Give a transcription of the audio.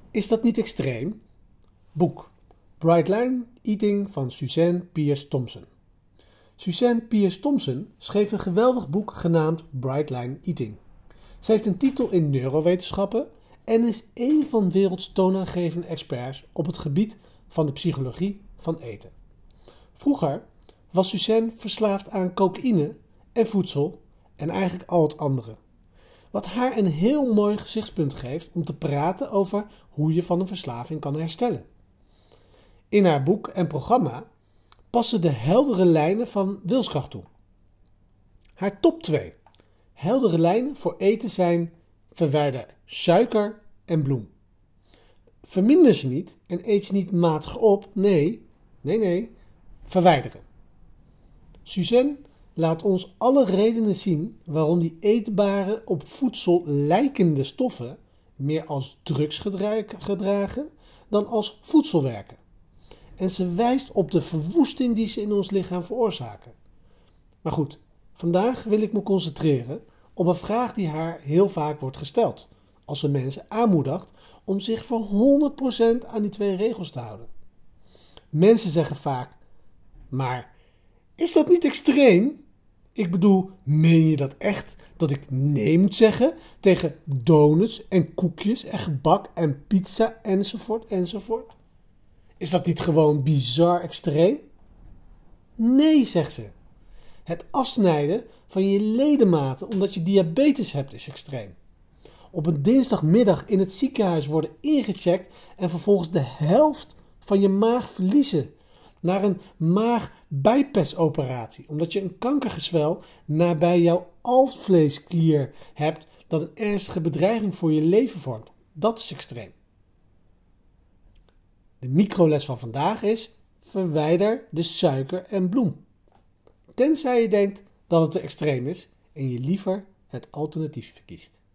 Is dat niet extreem? Boek Bright Line Eating van Suzanne Pierce Thompson. Suzanne Pierce Thompson schreef een geweldig boek genaamd Bright Line Eating. Ze heeft een titel in neurowetenschappen en is een van de werelds toonaangevende experts op het gebied van de psychologie van eten. Vroeger was Suzanne verslaafd aan cocaïne en voedsel en eigenlijk al het andere. Wat haar een heel mooi gezichtspunt geeft om te praten over hoe je van een verslaving kan herstellen. In haar boek en programma passen de heldere lijnen van wilskracht toe. Haar top 2 heldere lijnen voor eten zijn: verwijder suiker en bloem. Verminder ze niet en eet ze niet matig op, nee, verwijderen. Suzanne laat ons alle redenen zien waarom die eetbare, op voedsel lijkende stoffen meer als drugs gedragen dan als voedsel werken. En ze wijst op de verwoesting die ze in ons lichaam veroorzaken. Maar goed, vandaag wil ik me concentreren op een vraag die haar heel vaak wordt gesteld, als ze mensen aanmoedigt om zich voor 100% aan die 2 regels te houden. Mensen zeggen vaak: maar is dat niet extreem? Ik bedoel, meen je dat echt, dat ik nee moet zeggen tegen donuts en koekjes en gebak en pizza enzovoort? Is dat niet gewoon bizar extreem? Nee, zegt ze. Het afsnijden van je ledematen omdat je diabetes hebt is extreem. Op een dinsdagmiddag in het ziekenhuis worden ingecheckt en vervolgens de helft van je maag verliezen naar een maag-bypass-operatie, omdat je een kankergezwel nabij jouw alvleesklier hebt dat een ernstige bedreiging voor je leven vormt. Dat is extreem. De microles van vandaag is: verwijder de suiker en bloem. Tenzij je denkt dat het te extreem is en je liever het alternatief verkiest.